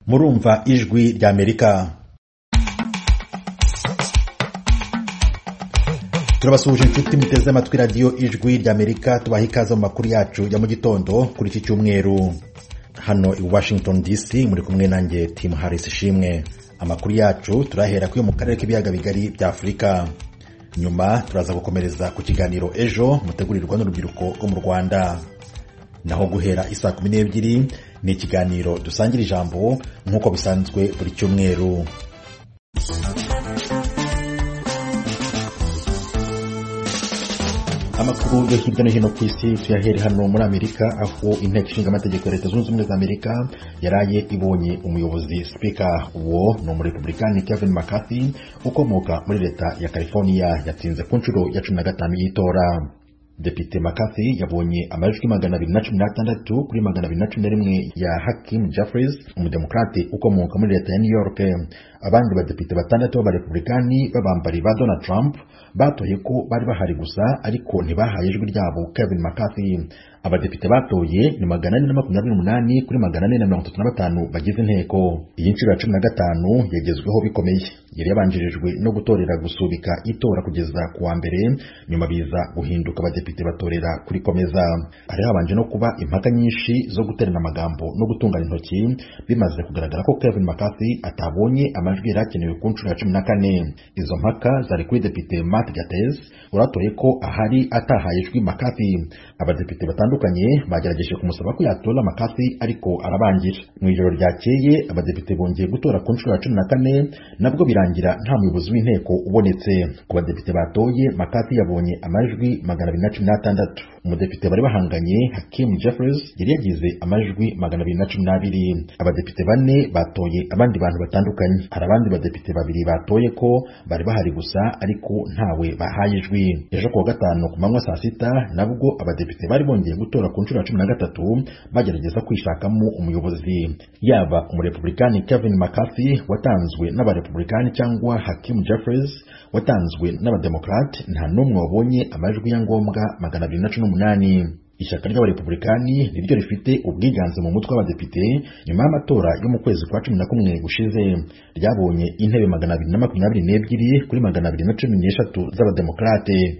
Murumva ijwi rya Amerika. Turabasuhuje inshuti muteze amatwi radio ijwi rya Amerika, tubaha ikaze mu makuru yacu ya mu gitondo kuri iki cyumweru. Hano i Washington DC muri kumwe nanjye Tim Harris Shimwe. Amakuru yacu turahera ku yo mu karere k'ibiyaga bigari bya Afrika. Nyuma turaza gukomereza ku kiganiro ejo mutegurirwa n'urubyiruko rwo mu Rwanda. Naho guhera isa 12 ni ikiganiro dusangira ijambo nk'uko bisanzwe buri cyumweru. Amakuru yo hirya no hino ku isi tuyahere hano muri Amerika, aho inteko ishinga amategeko ya Leta Zunze Ubumwe za Amerika yaraye ibonye umuyobozi speaker uwo no muri Republican Kevin McCarthy ukomoka muri leta ya California yatsinze ku nshuro ya 15 y'itora. Depite McCarthy yabonye amajwi 216 kuri 211 ya Hakeem Jeffries, umudemokrate ukomoka muri leta ya New York. Abandi badepite batandatu b'abarepublikani babambari ba Donald Trump batoye ko bari bahari gusa ariko ntibahaye ijwi ryabo Kevin McCarthy. Abadepite batoye ni 428 kuri 435 bagize inteko. Iyi nshuro ya 15 yagezweho bikomeye. Yari yabanjirijwe no gutorera gusubika itora kugeza ku wa mbere, nyuma biza guhinduka abadepite batorera kuri komeza. Hari habanje no kuba impaka nyinshi zo guterana amagambo no gutungana intoki, bimaze kugaragara ko Kevin McCarthy atabonye amajwi yarakenewe ku nshuro ya 14. Izo mpaka zari kuri depite Matt Gaetz uratoye ko ahari atahaye ijwi McCarthy. Abadepite batandukanye bagerageje kumusaba ko yatora McCarthy ariko arabangira. Mu ijoro ryakeye abadepite bongeye gutora ku nshuro ya 14, nabwo birangira nta muyobozi w'inteko ubonetse. Ku badepite batoye McCarthy yabonye amajwi 216. Umudepite bari bahanganye Hakeem Jeffries yari yagize amajwi 212. Abadepite 4 batoye abandi bantu batandukanye. Hari abandi badepite 2 batoye ko bari bahari gusa ariko ntawe bahaye ijwi. Ejo ku wa gatanu ku manywa saa 6 nabwo abadepite bari bongeye gutora ku nshuro ya 13 bagerageza kwishakamo umuyobozi. Yaba umurepublikani Kevin McCarthy watanzwe n'abarepublikani cyangwa Hakeem Jeffries watanzwe n'abademokrate, nta numwe wabonye amajwi ya ngombwa 218. Ishyaka ry'abarepublikani niryo rifite ubwiganze mu mutwe w'abadepite nyuma y'amatora yo mu kwezi kwa 11 gushize. Ryabonye intebe 222 kuri 213 z'abademokrate.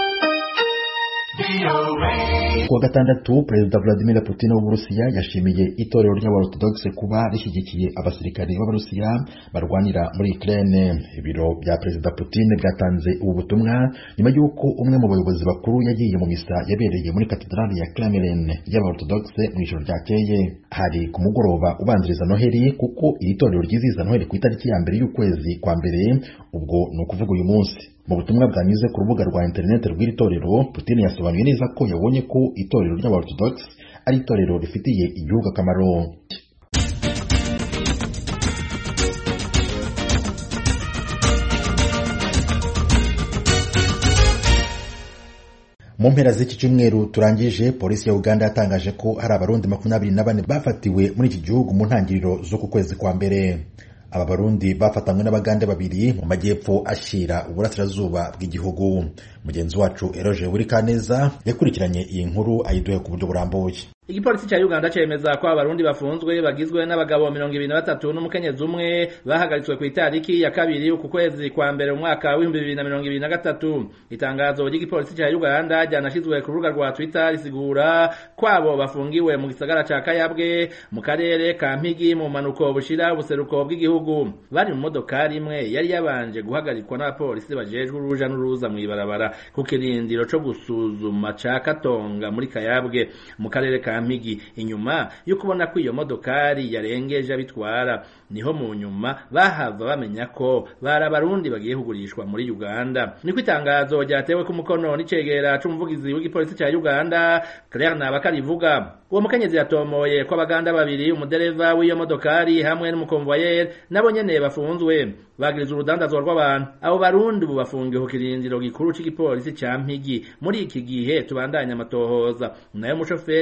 Kuwa gatandatu Perezida Vladimir Putin w'Uburusiya yashimiye itorero ry'Abarothodoxe kuba rishyigikiye abasirikare b'Abarusiya barwanira muri Ukraine. Ibiro bya Perezida Putin byatanze ubu butumwa nyuma y'uko umwe mu bayobozi bakuru yagiye mu misa yabereye muri katedrali ya Kremlin y'Abarothodoxe mu ijoro ryakeye. Hari ku mugoroba ubanziriza Noheli, kuko iri torero ryizihiza Noheli ku itariki ya mbere y'ukwezi kwa mbere, ubwo ni ukuvuga uyu munsi. Mu butumwa bwanyuze ku rubuga rwa internet rw'iri torero, Putin yasobanuye neza ko yabonye ko itorero ry'Abarothodoxe ari itorero rifitiye igihugu akamaro. Mu mpera z'iki cyumweru turangije, polisi ya Uganda yatangaje ko hari abarundi 24 bafatiwe muri iki gihugu mu ntangiriro zo ku kwezi kwa mbere. Aba barundi bafatanywe n'abagande 2 mu majyepfo ashira uburasirazuba bw'igihugu. Mugenzi wacu Eroje Burikaneza yakurikiranye iyi nkuru ayiduhe ku buryo burambuye. Igipolisi cha Uganda cemeza ko abarundi bafunzwe bagizwe n'abagabo 23 n'umukenyezi umwe bahagaritswe ku itariki ya 2 ku kwezi kwa mbere umwaka wa 2023. Itangazo ry'igipolisi cha Uganda ryanashizwe ku rubuga rwa Twitter risigura kwabo bafungiwe mu gisagara ca Kayabwe mu karere ka Mpigi mu manuko bushira ubuseruko bw'igihugu. Bari mu modokari imwe yari yabanje guhagarikwa n'abapolisi bajejwe uruja n'uruza mu ibarabara ku kirindiro co gusuzuma ca Katonga muri Kayabwe mu karere ka Mpigi. Inyuma yo kubona ko iyo modokari yarengeje abitwara, niho mu nyuma bahava bamenya ko bari abarundi bagiye kugurishwa muri Uganda. Niko itangazo ryatewe ku mukono n'icegera c'umuvugizi w'igipolisi ca Uganda Claire Nabakarivuga. Uwo mukenyezi yatomoye ko abaganda 2, umudereva w'iyo modokari hamwe n'umukonvoyeri nabo nyene bafunzwe bagiriza urudandazwa rw'abantu. Abo barundi ubu bafungiwe ku kirindiro gikuru c'igipolisi ca Mpigi. Muri iki gihe tubandanya amatohoza, nayo umushoferi n'uwo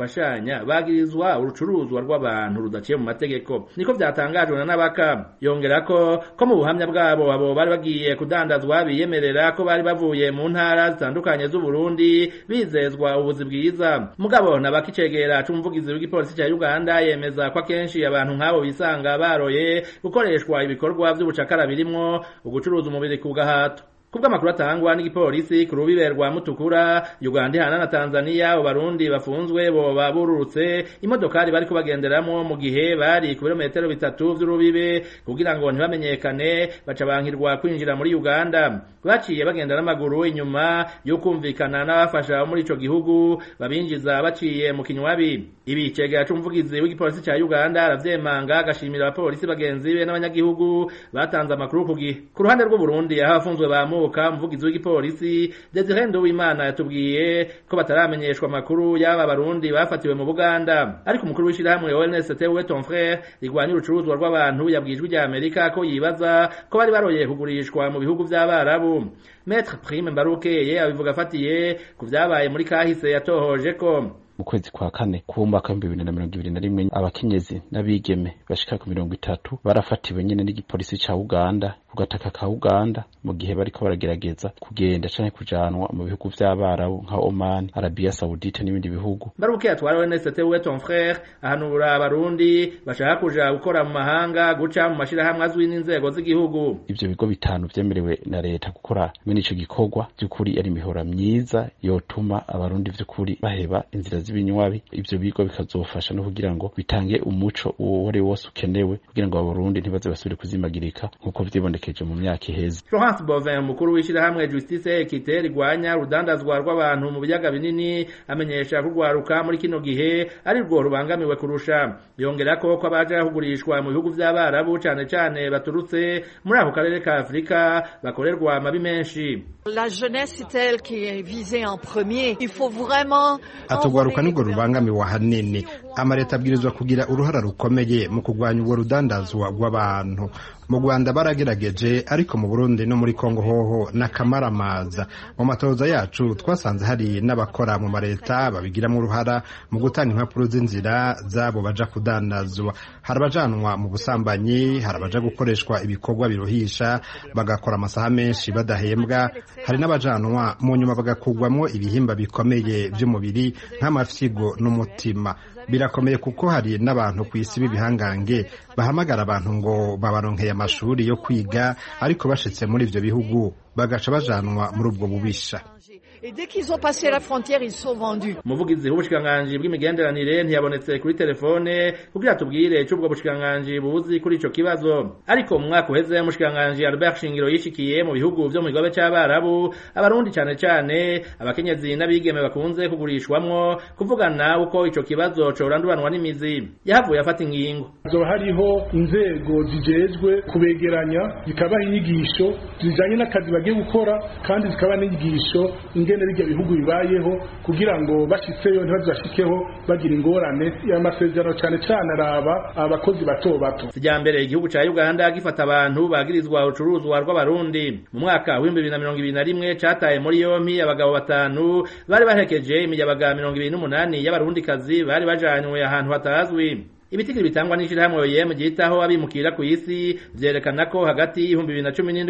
bafashanya bagirizwa urucuruzwa rw'abantu rudaciye mu mategeko. Niko vyatangajwe na Nabaka. Yongerako ko mu buhamya bwabo abo bari bagiye kudandazwa biyemerera ko bari bavuye mu ntara zitandukanye z'u Burundi bizezwa ubuzi bwiza. Mugabo Nabaka icegera c'umuvugizi w'igipolisi ca Uganda yemeza ko akenshi abantu nk'abo bisanga baroye gukoreshwa ibikorwa vy'ubucakara birimwo ugucuruza umubiri ku gahato. Kubwa makuru atangwa n'igipolisi ku rubibe rwa Mutukura, Uganda ihana na Tanzania, Abarundi bafunzwe boba bururutse imodokari bariko bagenderamo mu gihe bari ku birometero 3 vy'urubibe kugira ngo ntibamenyekane baca bankirwa kwinjira muri Uganda. Baciye bagenda n'amaguru inyuma yo kumvikana n'abafasha muri ico gihugu babinjiza baciye mu kinywabi. Ibi cegera c'umuvugizi w'igipolisi ca Uganda aravyemanga agashimira abapolisi bagenzi be n'abanyagihugu batanze amakuru ku gihe. Ku ruhande rw'u Burundi aho abafunzwe umuvugizi w'igipolisi Desire Nduwimana yatubwiye ko bataramenyeshwa amakuru y'aba barundi bafatiwe mu Buganda, ariko umukuru w'ishirahamwe ONST we ton frère rigwanya urucuruzwa rw'abantu yabwijwe rya Amerika ko yibaza ko bari baroye kugurishwa mu bihugu by'Abarabu. Maître Prime Mbarukeye abivuga afatiye ku vyabaye muri kahise yatohoje ko mu kwezi kwa kane kumwaka 2021 abakenyezi n'abigeme bashika ku 30 barafatiwe nyene n'igipolisi ca Uganda ku gataka ka Uganda mu gihe bariko baragerageza kugenda canke kujanwa mu bihugu vy'Abarabu nka Oman, Arabia Saudite n'ibindi bihugu. Baruke atwara NST we ton frère ahanura abarundi bashaka kuja gukora mu mahanga guca mu mashirahamwe azwi n'inzego z'igihugu. Ivyo bigo bitanu vyemerewe na leta gukora muri ico gikorwa by'ukuri ari mihora myiza yotuma abarundi vy'ukuri baheba inzira z'ibinywabi. Ivyo bigo bikazofasha no kugira ngo bitange umuco wari wose ukenewe kugira ngo abarundi ntibaze basubire kuzimagirika nkuko vyibonekeje mu myaka iheze. Florence Bovin mukuru w'ishirahamwe Justice Equité rigwanya urudandazwa rw'abantu mu biyaga binini amenyesha kugwaruka muri kino gihe ari rwo rubangamiwe kurusha. Yongera ko abaje kugurishwa mu bihugu vy'Abarabu cane cane baturutse muri ako karere ka Afrika bakorerwa amabi menshi. La jeunesse est elle qui est visée en premier. Il faut vraiment atugwaruka nibwo rubangamiwe hanini. Amareta abwirizwa kugira uruhara rukomeye mu kugwanya ubwo rudandazwa rw'abantu. Mu Rwanda baragerageje ariko mu Burundi no muri Kongo hoho nakamaramaza. Mu matoza yacu twasanze hari n'abakora mu mareta babigiramo uruhara mu gutanga impapuro z'inzira zabo baja kudandazwa. Harabajanwa mu busambanyi, harabaja gukoreshwa ibikorwa biruhisha bagakora amasaha menshi badahembwa, hari n'abajanwa mu nyuma bagakugwamwo ibihimba bikomeye by'umubiri nk'amafyigo n'umutima. Birakomeye kuko hari n'abantu kw'isi b'ibihangange bahamagara abantu ngo babaronkeye amashuri yo kwiga ariko bashitse muri ivyo bihugu bagaca bajanwa muri ubwo bubisha. Et dès qu'ils ont passé la frontière, ils sont vendus. Umuvugizi w'ubushikiranganji bw'imigenderanire ntiyabonetse kuri telefone kugira tubwire c'ubwo bushikiranganji buzi kuri ico kibazo. Ariko mu mwaka uheze umushikiranganji Albert Shingiro yishikiye mu bihugu vyo mu kigobe c'Abarabu abarundi cane cane abakenyezi n'abigeme bakunze kugurishwamwo kuvugana uko ico kibazo coranduranwa n'imizi. Yahavuye afata ingingo. Zo hariho inzego zijejwe kubegeranya zikabaha inyigisho zijanye n'akazi bagiye gukora kandi zikaba n'inyigisho ingene bijya bihugu bibayeho kugira ngo bashitseyo ntibazashikeho bagira ingorane y'amasezerano cyane cyane araba abakozi bato bato. Sijambere igihugu ca Uganda gifata abantu bagirizwa ucuruzwa rw'abarundi. Mu mwaka wa 2021 cataye muri yompi abagabo 5 bari bahekeje imiyabaga 28 y'abarundi kazi bari bajanywe ahantu hatazwi. Ibitigiri bitangwa n'ishirahamwe OIM gitaho abimukira ku isi vyerekana ko hagati y'2017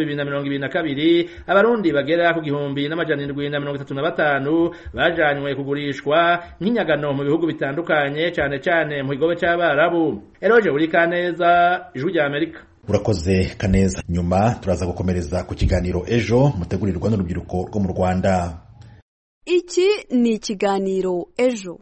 n'2022 abarundi bagera ku 1735 bajanywe kugurishwa nk'inyagano mu bihugu bitandukanye cane cane mu kigobe c'Abarabu. Eroje uri Kaneza, Ijwi rya Amerika. Urakoze Kaneza. Nyuma turaza gukomereza ku kiganiro ejo mutegurirwa n'urubyiruko rwo mu Rwanda. Iki ni ikiganiro ejo.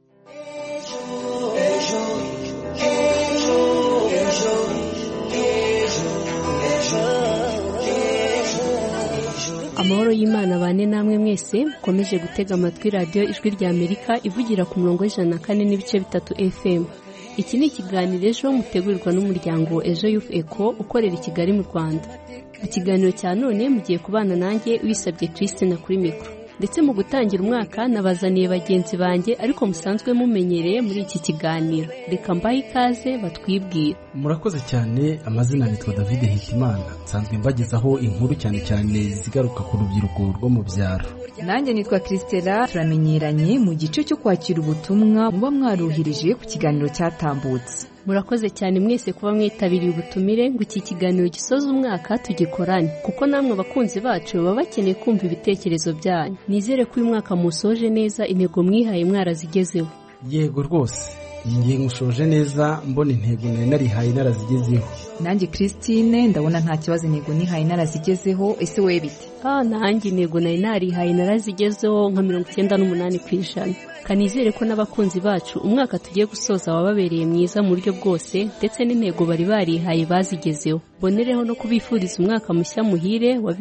Amahoro y'Imana bane namwe mwese mukomeje gutega amatwi radio Ijwi rya Amerika ivugira ku murongo w'104.3 FM. Iki ni ikiganiro ejo mutegurirwa n'umuryango Ejo Youth Echo ukorera i Kigali mu Rwanda. Ikiganiro cya none mugiye kubana nanjye wisabye Christine kuri mikro. ndetse mu gutangira umwaka nabazaniye bagenzi banjye ariko musanzwe mumenyereye muri iki kiganiro. Reka mbahe ikaze batwibwira. Murakoze cyane, amazina nitwa David Hitimana, nsanzwe mbagezaho inkuru cyane cyane zigaruka ku rubyiruko rwo mu byaro. Nanjye nitwa Christela, turamenyeranye mu gice cyo kwakira ubutumwa muba mwaruhirije ku kiganiro cyatambutse. Murakoze cyane mwese kuba mwitabiriye ubutumire ngo iki kiganiro gisoza umwaka tugikorane, kuko namwe abakunzi bacu baba bakeneye kumva ibitekerezo byanyu. Nizere ko uyu mwaka musoje neza intego mwihaye mwarazigezeho. Yego rwose, ngiye mushoje neza, mbona intego narihaye narazigezeho. Nanjye Christine ndabona nta kibazo intego nihaye narazigezeho. Ese wewe bite? Nanjye intego narihaye narazigezeho nka 98%. Kanizere ko n'abakunzi bacu umwaka tugiye gusoza wababereye mwiza mu buryo bwose, ndetse n'intego bari barihaye bazigezeho. Bonereho no kubifuriza umwaka mushya muhire wa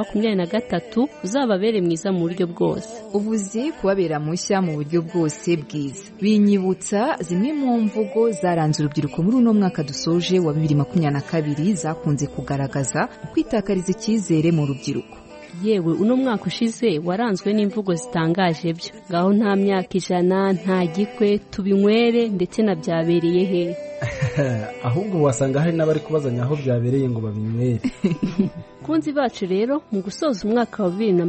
2023 uzababere mwiza mu buryo bwose. Uvuze kubabera mushya mu buryo bwose bwiza, binyibutsa zimwe mu mvugo zaranze urubyiruko muri uno mwaka dusoje wa 2022 zakunze kugaragaza kwitakariza icyizere mu rubyiruko. Yewe uno mwaka ushize waranzwe n'imvugo zitangaje byo. Ngaho nta myaka 100, nta gikwe, tubinywere ndetse na byabereye he. Ahubwo wasanga hari n'abari kubazanya aho byabereye ngo babinywere. Kunzi bacu rero mu gusoza umwaka wa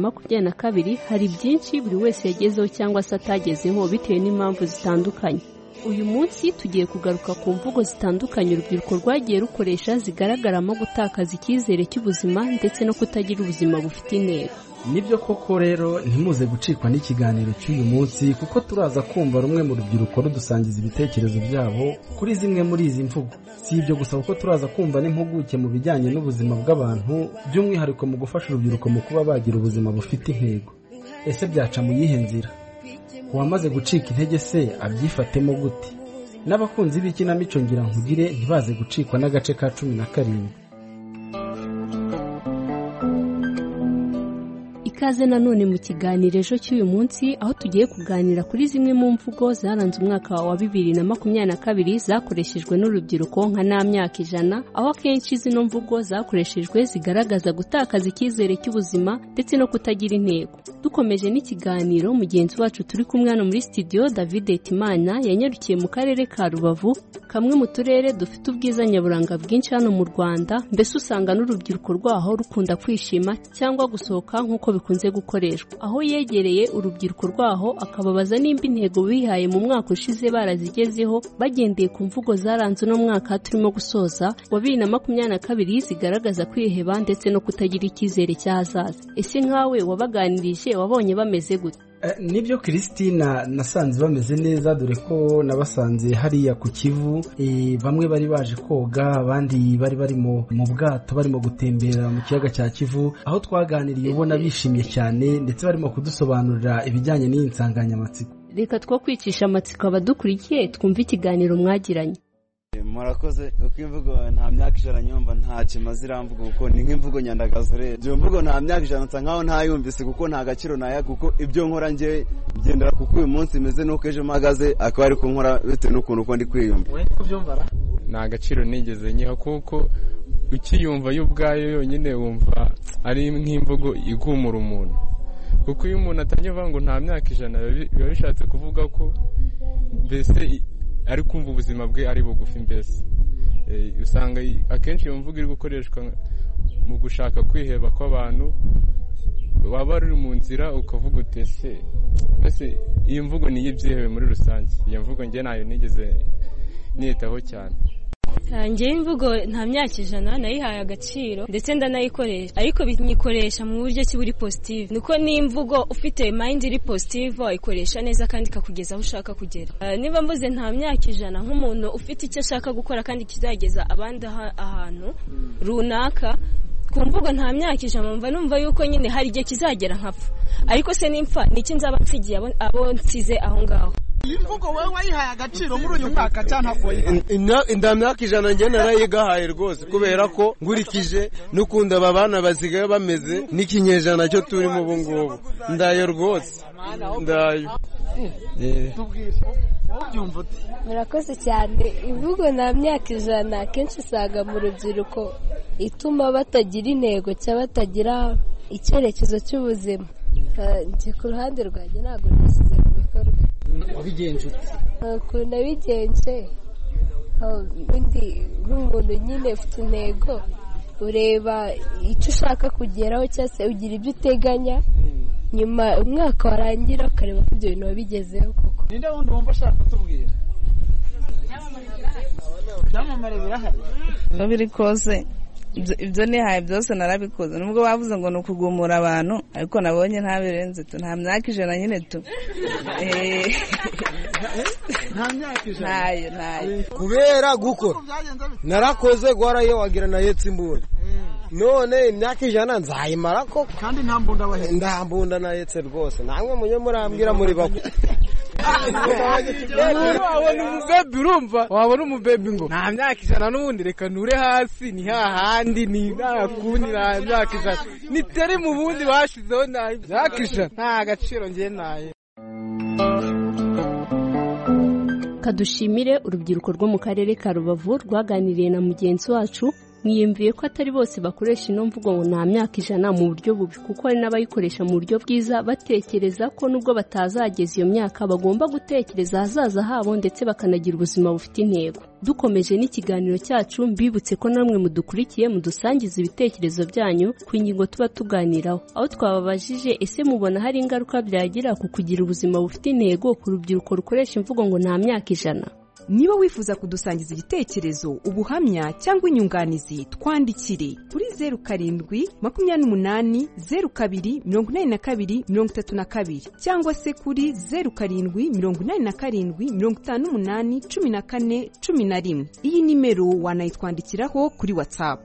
2022 hari byinshi buri wese yagezeho cyangwa se atagezeho bitewe n'impamvu zitandukanye. Uyu munsi tugiye kugaruka ku mvugo zitandukanye urubyiruko rwagiye rukoresha zigaragaramo gutakaza icyizere cy'ubuzima ndetse no kutagira ubuzima bufite intego. Nibyo koko rero ntimuze gucikwa n'ikiganiro cy'uyu munsi, kuko turaza kumva rumwe mu rubyiruko rudusangiza ibitekerezo byabo kuri zimwe muri izi mvugo. Si ibyo gusa, kuko turaza kumva n'impuguke mu bijyanye n'ubuzima bw'abantu, by'umwihariko mu gufasha urubyiruko mu kuba bagira ubuzima bufite intego. Ese byaca mu yihe nzira? Uwamaze gucika intege se abyifatemo gute? N'abakunzi b'ikinamico ngira nkugire ntibaze gucikwa n'agace ka 17. Ikaze nanone mu kiganiro ejo cy'uyu munsi, aho tugiye kuganira kuri zimwe mu mvugo zaranze umwaka wa 2022 zakoreshejwe n'urubyiruko nka nta myaka 100, aho akenshi zino mvugo zakoreshejwe zigaragaza gutakaza icyizere cy'ubuzima ndetse no kutagira intego. Dukomeje n'ikiganiro, mugenzi wacu turi kumwe hano muri studio David Hitimana yanyarukiye mu karere ka Rubavu, kamwe mu turere dufite ubwiza nyaburanga bwinshi hano mu Rwanda, mbese usanga n'urubyiruko rwaho rukunda kwishima cyangwa gusohoka nk'uko bikunze gukoreshwa. Aho yegereye urubyiruko rwaho akababaza nimba intego bihaye mu mwaka ushize barazigezeho bagendeye ku mvugo zaranze no mwaka turimo gusoza wa 2022 zigaragaza kwiheba ndetse no kutagira icyizere cy'ahazaza. Ese nkawe wabaganirije wabonye bameze gute? Nibyo Christina, nasanze bameze neza, dore ko nabasanze hariya ku Kivu. Bamwe bari baje koga, abandi bari mu bwato barimo gutembera mu kiyaga cya Kivu, aho twaganiriye ubona bishimye cyane ndetse barimo kudusobanurira ibijyanye n'iyi nsanganyamatsiko. Reka two kwicisha amatsiko abadukurikiye twumva ikiganiro mwagiranye. Murakoze. Uko imvugo nta myaka 100 nyumva nta kimaze iramvuga, kuko ni nk'imvugo nyandagazo rero. Iyo mvugo nta myaka 100 nsa nkaho ntayumvise, kuko nta gaciro naya, kuko ibyo nkora nge ngendera kuko uyu munsi meze nuko ejo mpagaze akaba ari kunkora bitewe n'ukuntu uko ndi kwiyumva. We kubyumvara nta gaciro nigeze nyiha, kuko ukiyumva y'ubwayo yonyine wumva ari nk'imvugo igumura umuntu, kuko iyo umuntu atanyumva ngo nta myaka 100 biba bishatse kuvuga ko mbese ari kumva ubuzima bwe ari bugufi. Mbese usanga akenshi iyo mvugo iri gukoreshwa mu gushaka kwiheba kw'abantu. Waba uri mu nzira ukavuga utese, mbese iyi mvugo niyo ibyihebe muri rusange. Iyo mvugo njye nayo nigeze niyitaho cyane. Njye imvugo nta myaka 100 nayihaye agaciro ndetse ndanayikoresha, ariko binyikoresha mu buryo ki buri positive. Nuko ni imvugo ufite mind iri positive wayikoresha neza kandi kakugeza aho ushaka kugera. Niba mvuze nta myaka 100 nk'umuntu ufite icyo ashaka gukora kandi kizageza abandi ahantu runaka, ku mvugo nta myaka 100 numva yuko nyine hari igihe kizagera nkapfa, ariko se nimpfa niki nzaba nsigiye abo nsize aho ngaho. Imvugo wewe wayihaye agaciro muri uyu mwaka cyane akoye inda myaka 100 njye narayigahaye rwose, kubera ko ngurikije n'ukunda babana basigaye bameze n'ikinyejana cyo turimo ubu ngubu. Ndayo rwose, ndayo. Murakoze cyane. Imvugo nta myaka 100 akenshi usanga mu rubyiruko ituma batagira intego cyangwa batagira icyerekezo cy'ubuzima. njye ku ruhande rwanjye ntabwo nashyize ku bikorwa. wabigenje ute? ukuntu nabigenje ubundi nk'umuntu nyine ufite intego ureba icyo ushaka kugeraho cyangwa se ugira ibyo uteganya nyuma umwaka warangira ukareba ko ibyo bintu wabigezeho koko. ninde wundi wumva ashaka kutubwira byamamare birahari ngo biri kose ibyo nihaye byose narabikoze nubwo bavuze ngo ni ukugumura abantu ariko nabonye ntabirenze tu nta myaka 100 nyine tu nta myaka 100 nayo kubera gukora narakoze gwarayo wagira na yetse imbunda none imyaka 100 nzayimara ko kandi nta mbunda bahe nta mbunda na yetse rwose namwe munye murambwira muri bako wabona umubebi urumva wabona umubebi ngo nta myaka 100 n'ubundi reka nure hasi ni hahandi ni nakundi nta myaka 100 nitari mu bundi bashizeho nta myaka 100 nta gaciro ngiye naye. Kadushimire urubyiruko rwo mu karere ka Rubavu rwaganiriye na mugenzi wacu mwiyumviye ko atari bose bakoresha ino mvugo ngo nta myaka 100 mu buryo bubi kuko hari n'abayikoresha mu buryo bwiza batekereza ko nubwo batazageza iyo myaka bagomba gutekereza ahazaza habo ndetse bakanagira ubuzima bufite intego. Dukomeje n'ikiganiro cyacu mbibutse ko namwe mudukurikiye mudusangiza ibitekerezo byanyu ku ngingo tuba tuganiraho aho twababajije ese mubona hari ingaruka byagira ku kugira ubuzima bufite intego ku rubyiruko rukoresha imvugo ngo nta myaka 100. Niba wifuza kudusangiza igitekerezo ubuhamya cyangwa inyunganizi twandikire kuri 0728028232 cyangwa se kuri 0787581411. iyi nimero wanayitwandikiraho kuri WhatsApp.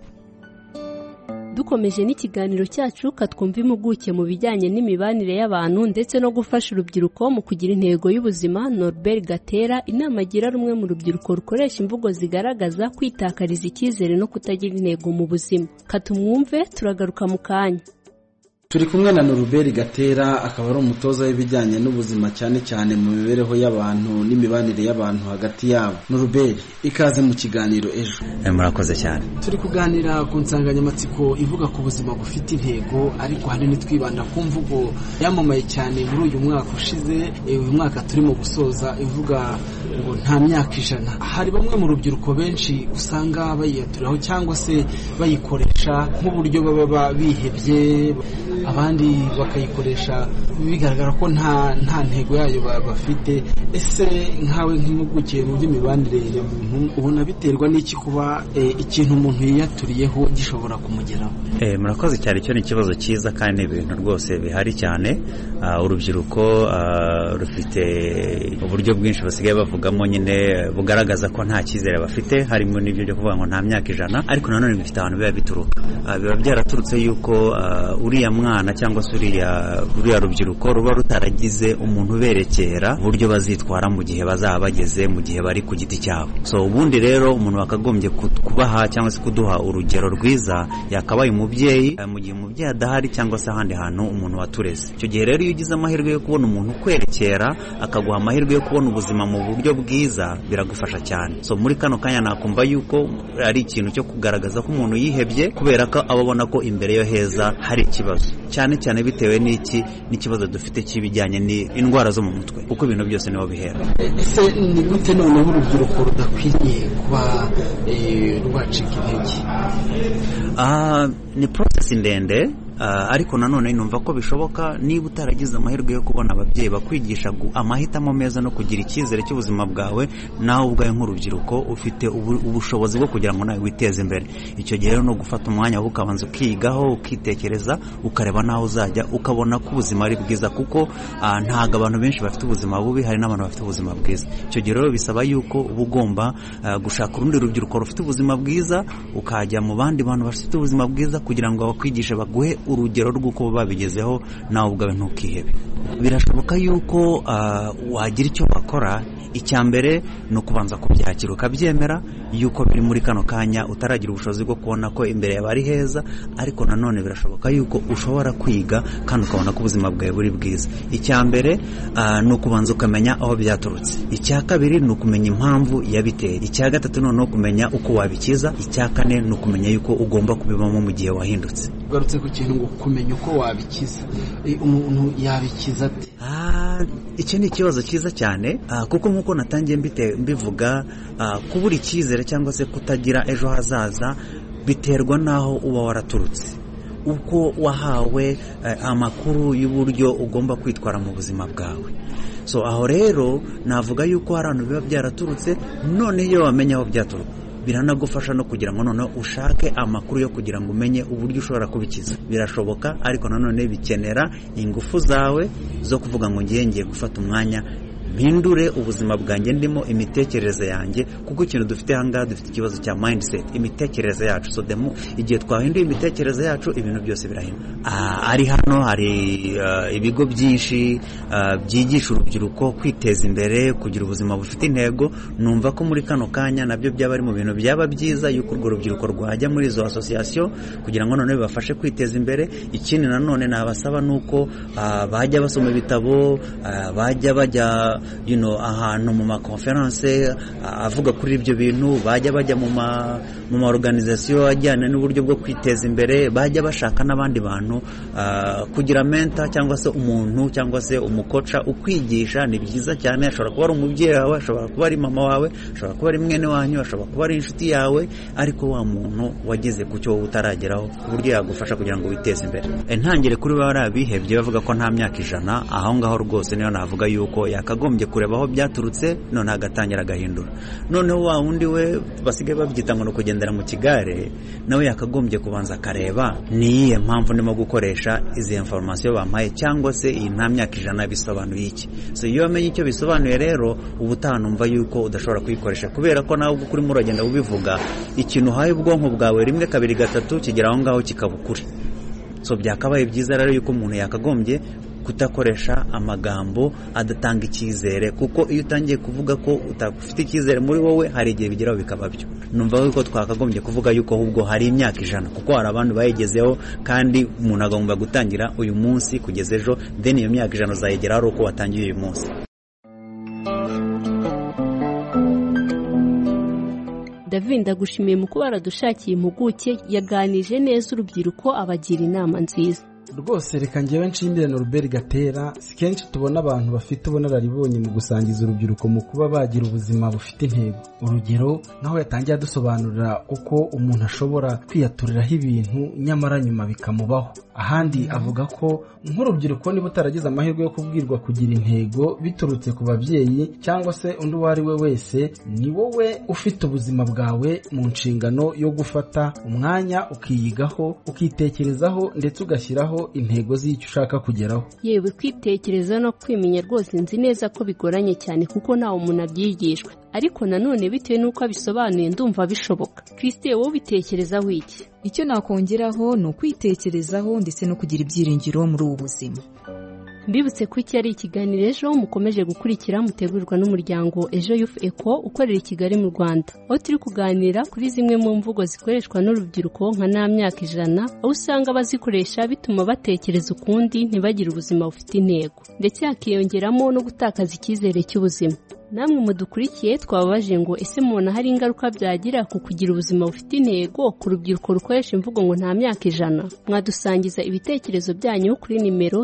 Dukomeje n'ikiganiro cyacu katwumva impuguke mu bijyanye n'imibanire y'abantu ndetse no gufasha urubyiruko mu kugira intego y'ubuzima. Norbert Gatera inama agira rumwe mu rubyiruko rukoresha imvugo zigaragaza kwitakariza icyizere no kutagira intego mu buzima. Katumwumve turagaruka mu kanya. Turi kumwe na Norbert Gatera akaba ari umutoza w'ibijyanye n'ubuzima cyane cyane mu mibereho y'abantu n'imibanire y'abantu hagati yabo. Norbert, ikaze mu kiganiro ejo. Murakoze cyane. Turi kuganira ku nsanganyamatsiko ivuga ku buzima bufite intego ariko hanini twibanda ku mvugo yamamaye cyane muri uyu mwaka ushize, uyu mwaka turimo gusoza ivuga ngo nta myaka 100. Hari bamwe mu rubyiruko benshi usanga bayiyaturaho cyangwa se bayikoresha nk'uburyo baba bihebye, abandi bakayikoresha bigaragara ko nta ntego yayo bafite. Ese nkawe nk'impuguke mu by'imibanire ya muntu ubona biterwa n'iki kuba ikintu umuntu yiyaturiyeho gishobora kumugeraho? Murakoze cyane, cyo ni ikibazo cyiza kandi ibintu rwose bihari cyane. Urubyiruko rufite uburyo bwinshi basigaye bavugamo nyine bugaragaza ko nta cyizere bafite, harimo n'ibyo byo kuvuga ngo nta myaka 100 ariko nanone bifite abantu biba bituruka biba byaraturutse yuko uriya mwana cyangwa se uriya rubyiruko ruba rutaragize umuntu berekera uburyo bazitwara mu gihe bazaba bageze mu gihe bari ku giti cyabo. So ubundi rero umuntu wakagombye kubaha cyangwa se kuduha urugero rwiza yakabaye umubyeyi mu gihe umubyeyi adahari cyangwa se ahandi hantu umuntu watureze. Icyo gihe rero iyo ugize amahirwe yo kubona umuntu kwerekera akaguha amahirwe yo kubona ubuzima mu buryo bwiza biragufasha cyane. So muri kano kanya nakumva yuko ari ikintu cyo kugaragaza ko umuntu yihebye kubera ko ababona ko imbere yo heza hari ikibazo cyane cyane bitewe n'ikibazo dufite cy'ibijyanye n'indwara zo mu mutwe kuko ibintu byose niho bihera. Ese ni gute noneho urubyiruko rudakwiriye kuba rwacika intege? Ni process ndende ariko nanone numva ko bishoboka niba utaragize amahirwe yo kubona ababyeyi bakwigisha amahitamo meza no kugira icyizere cy'ubuzima bwawe nawe ubwawe nk'urubyiruko ufite ubushobozi bwo kugira ngo nawe witeze imbere. Icyo gihe rero no gufata umwanya ukabanza ukigaho ukitekereza ukareba naho uzajya ukabona ko ubuzima ari bwiza kuko ntago abantu benshi bafite ubuzima bubi, hari n'abantu bafite ubuzima bwiza. Icyo gihe rero bisaba yuko uba ugomba gushaka urundi rubyiruko rufite ubuzima bwiza ukajya mu bandi bantu bafite ubuzima bwiza kugira ngo bakwigishe baguhe urugero rw'uko babigezeho nawe ubwawe ntukihebe. Birashoboka yuko wagira icyo wakora. Icya mbere ni ukubanza kubyakira ukabyemera yuko biri muri kano kanya utaragira ubushobozi bwo kubona ko imbere yawe ari heza, ariko nanone birashoboka yuko ushobora kwiga kandi ukabona ko ubuzima bwawe buri bwiza. Icya mbere ni ukubanza ukamenya aho byaturutse. Icya kabiri ni ukumenya impamvu yabiteye. Icya gatatu noneho kumenya uko wabikiza. Icya kane ni ukumenya yuko ugomba kubibamo mu gihe wahindutse. Ugarutse ku kintu ngo kumenya uko wabikiza umuntu yabikiza ate? Iki ni ikibazo cyiza cyane kuko nk'uko natangiye mbivuga kubura icyizere cyangwa se kutagira ejo hazaza biterwa n'aho uba waraturutse, uko wahawe amakuru y'uburyo ugomba kwitwara mu buzima bwawe. So aho rero navuga yuko hari abantu biba byaraturutse, none iyo wamenya aho byaturutse biranagufasha no kugira ngo noneho ushake amakuru yo kugira ngo umenye uburyo ushobora kubikiza. Birashoboka, ariko nanone bikenera ingufu zawe zo kuvuga ngo ngiye gufata umwanya mpindure ubuzima bwanjye ndimo, imitekerereze yanjye, kuko ikintu dufite ahangaha dufite ikibazo cya mindset, imitekerereze yacu. So igihe twahinduye imitekerereze yacu ibintu byose birahinduka. Ari hano hari ibigo byinshi byigisha urubyiruko kwiteza imbere, kugira ubuzima bufite intego. Numva ko muri kano kanya nabyo byaba ari mu bintu byaba byiza yuko urwo rubyiruko rwajya muri izo association kugira ngo none bibafashe kwiteza imbere. Ikindi nanone nabasaba nuko bajya basoma ibitabo, bajya bajya ahantu mu makonferanse avuga kuri ibyo bintu, bajya bajya mu ma organisation ajyana n'uburyo bwo kwiteza imbere, bajya bashaka n'abandi bantu kugira mentor cyangwa se umuntu cyangwa se umukoca ukwigisha. Ni byiza cyane. Ashobora kuba ari umubyeyi wawe, ashobora kuba ari mama wawe, ashobora kuba ari mwene wanyu, ashobora kuba ari inshuti yawe, ariko wa muntu wageze ku cyo utarageraho ku buryo yagufasha kugira ngo witeze imbere. Ntangire kuri barabihebye bavuga ko nta myaka 100, aho ngaho rwose niyo navuga yuko yakagombye kureba aho byaturutse, none agatangira agahindura. Noneho wa wundi we basigaye babyita ngo no kugendera mu kigare, nawe yakagombye kubanza akareba niyihe mpamvu ndimo gukoresha izi information bampaye, cyangwa se iyi nta myaka 100 bisobanuye iki. So iyo amenye icyo bisobanuye rero ubutaha numva yuko udashobora kuyikoresha, kubera ko nawe ukuri mu rugendo ubivuga ikintu haye ubwonko bwawe 1 2 3 kigera aho ngaho kikabukuri. So byakabaye byiza rero yuko umuntu yakagombye kutakoresha amagambo adatanga icyizere, kuko iyo utangiye kuvuga ko utafite icyizere muri wowe hari igihe bigeraho bikaba byo. Numva yuko twakagombye kuvuga yuko ahubwo hari imyaka 100, kuko hari abantu bayigezeho, kandi umuntu agomba gutangira uyu munsi kugeza ejo, then iyo myaka 100 uzayegera ari uko watangiye uyu munsi. David ndagushimiye mu kuba baradushakiye impuguke yaganije neza urubyiruko abagira inama nziza. Rwose reka ngewe nshimire Norbert Gatera. Si kenshi tubona abantu bafite ubunararibonye mu gusangiza urubyiruko mu kuba bagira ubuzima bufite intego. Urugero naho yatangiye adusobanurira uko umuntu ashobora kwiyaturiraho ibintu nyamara nyuma bikamubaho. Ahandi avuga ko nk'urubyiruko niba utaragize amahirwe yo kubwirwa kugira intego biturutse ku babyeyi cyangwa se undi uwo ari we wese, ni wowe ufite ubuzima bwawe mu nshingano yo gufata umwanya ukiyigaho, ukitekerezaho, ndetse ugashyiraho intego z'icyo ushaka kugeraho. Yewe kwitekereza no kwimenya rwose nzi neza ko bigoranye cyane kuko ntawe umuntu abyigishwa, ariko nanone bitewe n'uko abisobanuye ndumva bishoboka. Christine, wowe ubitekerezaho iki? Icyo nakongeraho ni ukwitekerezaho ndetse no kugira ibyiringiro muri ubu buzima. Mbibutse ko iki ari ikiganiro ejo mukomeje gukurikira mutegurwa n'umuryango Ejo Youth Eco ukorera i Kigali mu Rwanda, aho turi kuganira kuri zimwe mu mvugo zikoreshwa n'urubyiruko nka nta myaka 100, aho usanga bazikoresha bituma batekereza ukundi, ntibagire ubuzima bufite intego, ndetse hakiyongeramo no gutakaza icyizere cy'ubuzima. Namwe mudukurikiye twababaje ngo ese mubona hari ingaruka byagira ku kugira ubuzima bufite intego ku rubyiruko rukoresha imvugo ngo nta myaka 100? Mwadusangiza ibitekerezo byanyu kuri nimero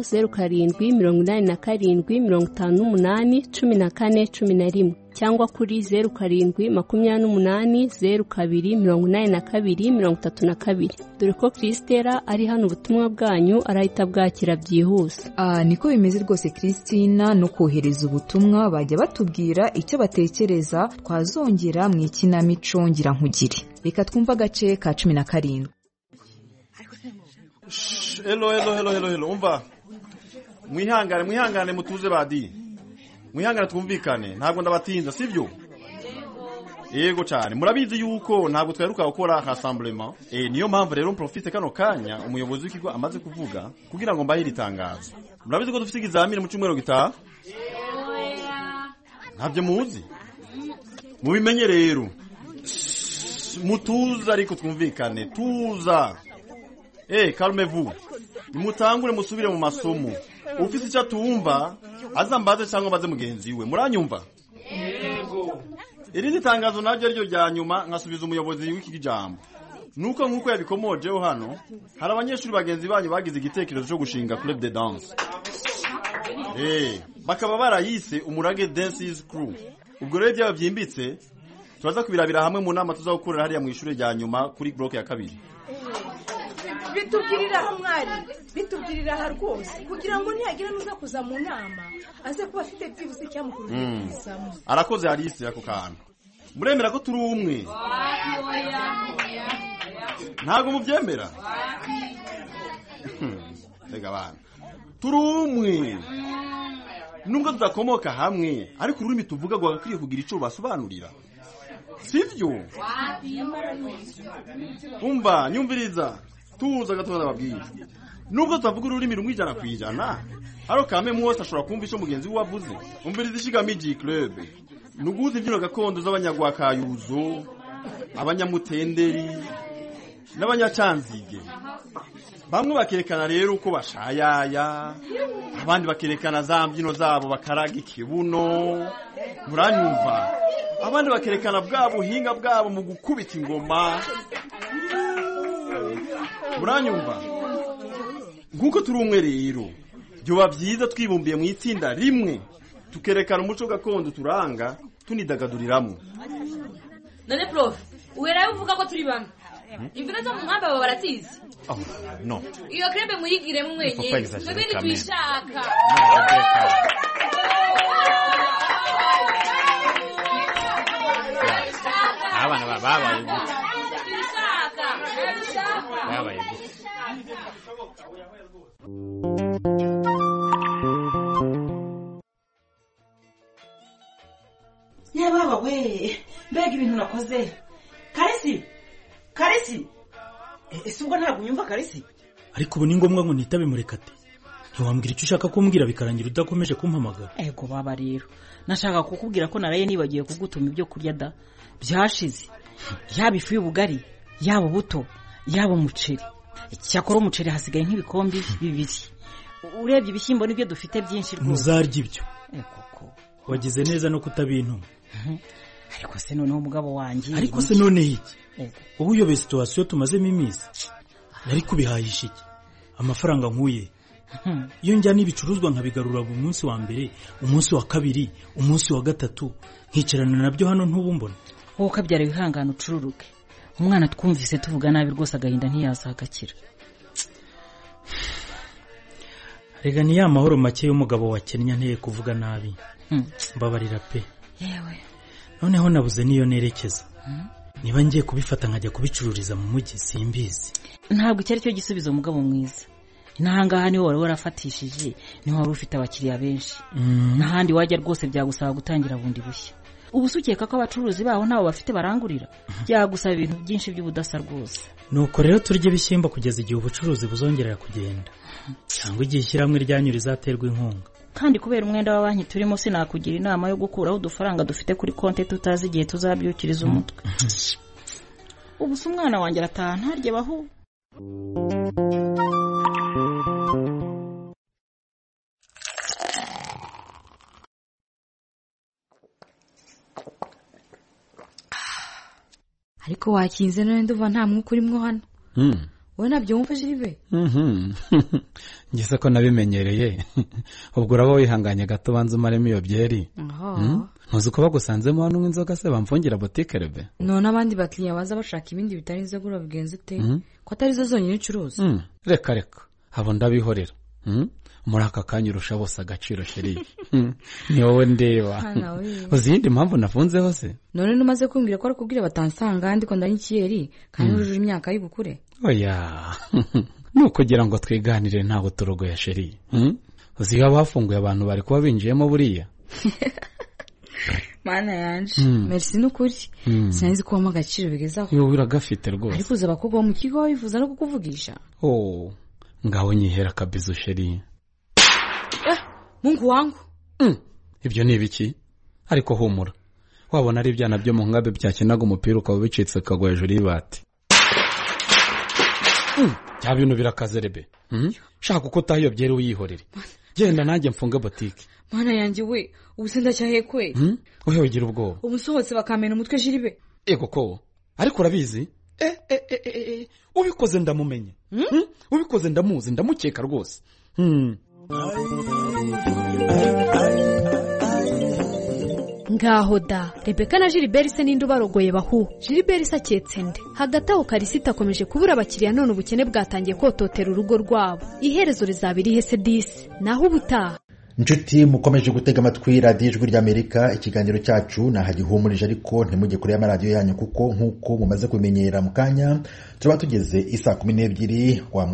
0787581411 cyangwa kuri 0728028232. Dore ko Christera ari hano ubutumwa bwanyu arahita bwakira byihuse. Niko bimeze rwose Christina, no kohereza ubutumwa bajya batubwira icyo batekereza, twazongera mu ikinamico ngira nkugire. Reka twumva agace ka 17. Hello umva, mwihangane mutuze badi, mwihangane twumvikane, ntabwo ndabatinza sivyo? Yego cyane, murabizi yuko ntabwo twaheruka gukora rassemblement, niyo mpamvu rero mprofite kano kanya umuyobozi w'ikigo amaze kuvuga kugira ngo mbahire itangazo. Murabizi ko dufite examen mu cyumweru gitaha? Ntabyo muzi? Mubimenye rero. Mutuza ariko twumvikane, tuza. Calmez-vous. Nimutangure musubire mu masomo. Ufite icyo tumva azambaze cyangwa baze mugenzi we. Muranyumva? Yego. Iri ni tangazo naryo ryo rya nyuma nkasubiza umuyobozi w'iki jambo. nuko nkuko yabikomojeho hano hari abanyeshuri bagenzi banyu bagize igitekerezo cyo gushinga club de danse bakaba barayise umurage dances crew. Ubwo rero byaba byimbitse turaza kubirabira hamwe mu nama tuzagukorera hariya mu ishuri rya nyuma kuri block ya 2. Bitubwirira hamwari bitubwirira ha rwose kugira ngo ntiyagira nuza kuza mu nama aze kuba afite byibuse cyamukuru bisamo. Arakoze Alice yako kantu. Muremera ko turi umwe? Ntago mubyemera? Rega bana. Turi umwe. Nubwo tudakomoka hamwe ariko ururimi tuvuga ngo agakwiye kugira ico basobanurira. Sivyo? Umva nyumviriza. Tuza gatoza babwira. Nubwo tutavuga ururimi rumwe 100%, aro kame mwose ashobora kumva ico mugenzi we wavuze. Umviriza Ishigamiji Club. Nuguze imbyino gakondo z'abanyagwakayuzo, abanyamutenderi, n'abanyacanzige. Bamwe bakerekana rero uko bashayaya, abandi bakerekana za mbyino zabo bakaraga ikibuno. Muranyumva? Abandi bakerekana bwa buhinga bwabo mu gukubita ingoma. Muranyumva? Nkuko turi umwe rero, byoba byiza twibumbiye mu itsinda rimwe, tukerekana umuco gakondo turanga, tunidagaduriramo. None prof, uwera uvuga ko turi bamwe. Imvira zo mu nkamba baba baratizi. Oh, no. Iyo krembe muyigire mu mwenye. Twebwe twishaka. Abana baba Ya baba we, mbega ibintu nakoze. Karisi. Ese ubwo ntabwo unyumva Karisi? Ariko ubu ni ngombwa ngo nitabe Murekate. Ntiwambwira icyo ushaka kumbwira bikarangira udakomeje kumpamagara. Ego baba rero. Nashaka kukubwira ko naraye nibagiye kugutuma ibyo kurya da. Byashize. Yaba ifu y'ubugari, yaba buto, yaba umuceri. Cyakora umuceri hasigaye nk'ibikombe 2. Urebye ibishyimbo nibyo dufite byinshi rwose. Muzarya ibyo. Koko. Wagize neza no kutabintu. Ariko se noneho umugabo wanjye. Ariko se none iki? Ubu yobe situation tumazemo iminsi. Nari kubihahisha iki? Amafaranga nkuye. Iyo njya n'ibicuruzwa nkabigarura mu munsi wa mbere, umunsi wa kabiri, umunsi wa gatatu, nkicarana nabyo hano ntubumbona. Wowe kabyara wihangana ucururuke. Umwana twumvise tuvuga nabi rwose agahinda ntiyazagakira. Rega ni ya mahoro make y'umugabo wakennye nteye kuvuga nabi. Mbabarira pe. Yewe. Noneho nabuze niyo nerekeza. Niba ngiye kubifata nkajya kubicururiza mu mujyi simbizi. Ntabwo cyari cyo gisubizo umugabo mwiza. Nahangaha ni wari warafatishije ni wari ufite abakiriya benshi. Nahandi wajya rwose byagusaba gutangira bundi bushya. Ubu sukeka ko abacuruzi baho nabo bafite barangurira. Byagusaba ibintu byinshi by'ubudasa rwose. Nuko rero turya ibishyimbo kugeza igihe ubucuruzi buzongerera kugenda. Cyangwa igihe ishyirahamwe ryanyu rizaterwa inkunga. Kandi kubera umwenda wa banki turimo sinakugira inama yo gukuraho udufaranga dufite kuri konti tutazi igihe tuzabyukiriza umutwe. Ubu se umwana wanjye arataha ntarye baho. Ariko wakinze none nduva nta mwuka urimo hano. Wowe nabyo wumva Jirive? Ngise ko nabimenyereye. Ubwo uraba wihanganye gato banze umaremo iyo byeri. Ntuzi ko bagusanzemo hano nk'inzoga se bamfungira boutique rebe. None abandi bakiriya baza bashaka ibindi bitari inzogura bigenze ute? Ko atari zo zonyine ucuruza. Reka. Abo ndabihorera. Muri aka kanya urusha bose agaciro sheri. Ni wowe ndeba. Uzindi mpamvu nafunzeho se? None numaze kumbwira ko ari kubwira batansanga handi ko ndanyikiyeri kandi uruje imyaka y'ubukure. Oya. Nukugira ngo twiganire ntago turogoya sheri. Uzi abafunguye abantu bari kuba binjiyemo buriya. Mana yanje. Merci nukuri. Sinzi ko wama agaciro bigezaho. Yo wiragafite rwose. Ariko uza bakobwa mu kigo bifuza no kukuvugisha. Ngaho nyihera kabizo sheri. Mungu wangu. Ibyo ni ibiki? Ariko humura. Wabona ari ibyana byo mu ngabe byakinaga umupira ukaba bicitse kagwa hejuru y'ibati. Cya bintu birakaze rebe. Shaka uko tahiyo byere uyihorere. Genda nanjye mfunga boutique. Mana yanjye we, ubuse ndacyahekwe. Ohe ugira ubwoba. Umusohotse bakamena umutwe Jiribe. Ego ko. Ariko urabizi? ubikoze ndamumenya ubikoze ndamuzi ndamukeka rwose. ngaho da Rebeka na Gilbert se ninde ubarogoye bahu? Gilbert se aketse nde? Hagati aho Karisita akomeje kubura abakiriya none ubukene bwatangiye kototera urugo rwabo. Iherezo rizaba irihe se disi? Naho ubutaha inshuti mukomeje gutega amatwi radiyo ijwi ry'Amerika, ikiganiro cyacu nahagihumurije, ariko ntimujye kure y'amaradiyo yanyu kuko nk'uko mumaze kumenyera mu kanya turaba tugeze 12:00